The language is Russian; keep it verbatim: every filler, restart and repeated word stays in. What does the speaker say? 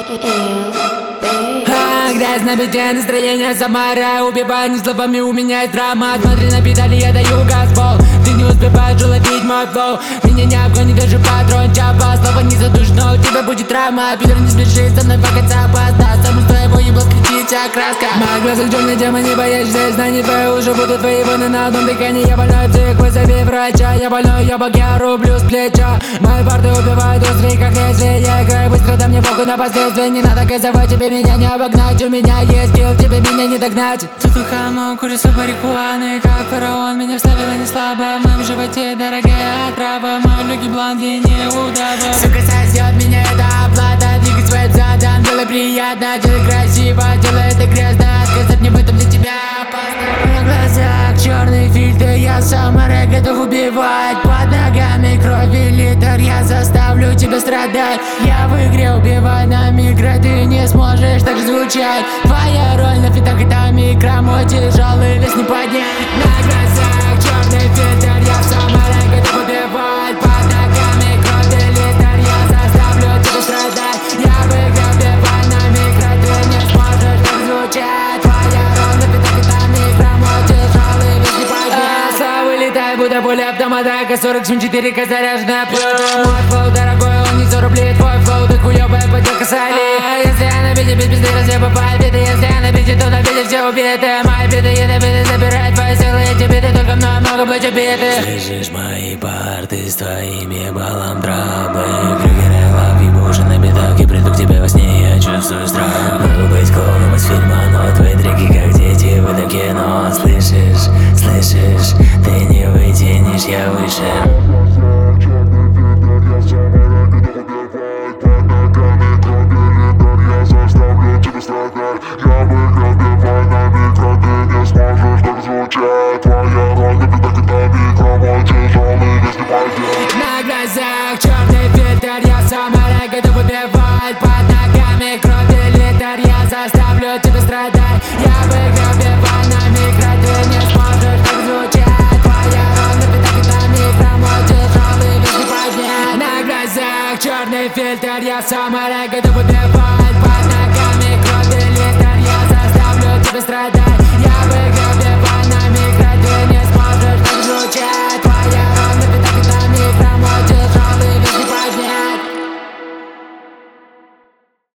А, грязь на бите, настроение замара. Убивай не словами, у меня есть драма. Смотри на педали, я даю газбол. Ты не успеваешь уловить мой флоу. Меня не обгонит даже патрон чапа. Слово не задушно, у тебя будет травма. Пидор, не спеши, со мной пока цапа. Да, сам из твоего ебла кричит вся краска. Моя глаза черная тема, не боишься. Знания твои уже будут твои войны на одном дыхании. Я больной псих, вызови врача. Я больной, я бог, я рублю с плеча. Мои парты убивают острые, как лезвие. Я играю быстро, да мне похуй на последствия. Не надо газовать, тебе меня не обогнать. У меня есть скилл, тебе меня не догнать. Тут ухану, курицу марихуаны. Как фараон, меня вставила не слабо. В моем животе дорогая отрава. Мои люки блонди не удава. Сука, сосет меня эта оплата. Двигай своим задом, делай приятно. Делай красиво, делай это грязно. Сказать мне в этом для тебя опасно. На глазах черный фильтр, я сам рэп готов убивать. Под ногами крови литр, я заставлю тебя страдать. Я в игре убиваю на микро, ты не сможешь так звучать. Твоя роль на фитах это микро, мой тяжелый вес не поднять. На глазах черный фильтр, я сам рэп готов убивать. Под ногами крови литр, я заставлю тебя страдать. Я в игре убиваю на микро, ты не сможешь так звучать. Твоя роль на фитах это микро, мой тяжелый вес не поднять. Слава летай, будто пуля автомата, К сорок семь четыре К заряженная пуля. Мой флоу дорогой, он не сто рублей. Твой флоу, ты хуёвая поделка соли. Если я на бите, без пизды, раз я попаю в биты. Если я на бите, то на бите все убиты. Мои биты, ядовиты, забирают твои силы. Эти биты, только мной много плечо биты. Слышишь мои парты с твоими балом травмы. Крюгеры, лави, уже на битах. И приду к тебе во сне, я чувствую страх. Могу быть клоуном из фильма, но твои треки как дети в этом кино. Слышишь, слышишь, ты не вытянешь, я выше. На глазах черный фильтр, я сам рэп готов убивать. Под ногами крови литр, я заставлю тебя страдать. Я в игре убиваю на микро, ты не сможешь так звучать. Твоя роль на пятах это микро, мой тяжелый вес не поднять. На глазах черный фильтр, я сам рэп готов убивать.